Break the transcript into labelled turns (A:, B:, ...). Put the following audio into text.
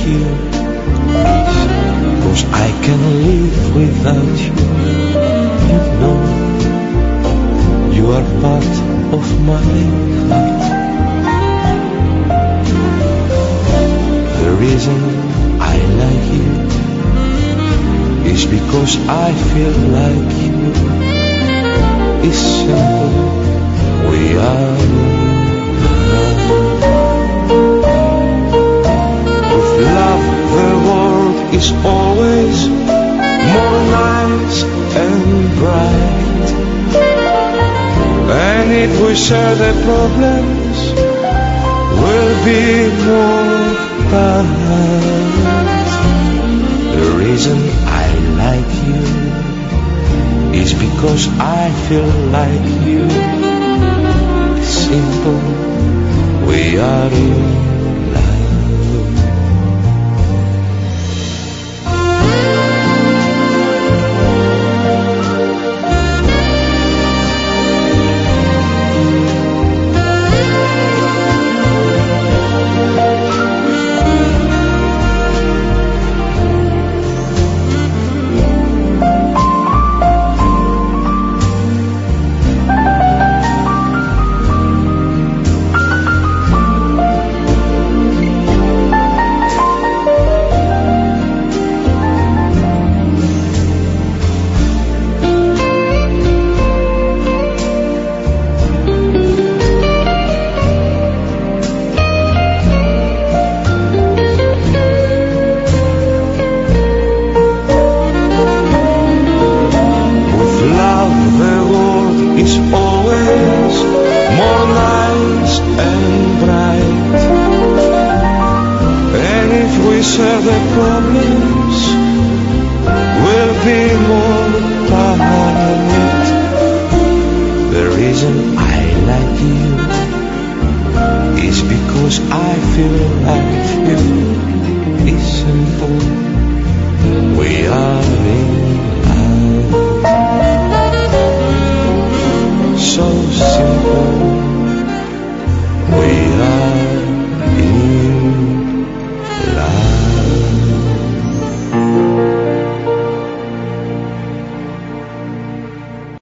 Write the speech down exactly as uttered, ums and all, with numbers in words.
A: you, cause I can live without you. You know, you are part of my heart. The reason I like you is because I feel like you. It's simple, we are in love. With love the world is always more nice and bright. And if we share the problems, we'll be more bright. The reason I like you is because I feel like you. Simple, we are in share the problems, we'll be more bright. The reason I like you is because I feel like you. It's simple, we are in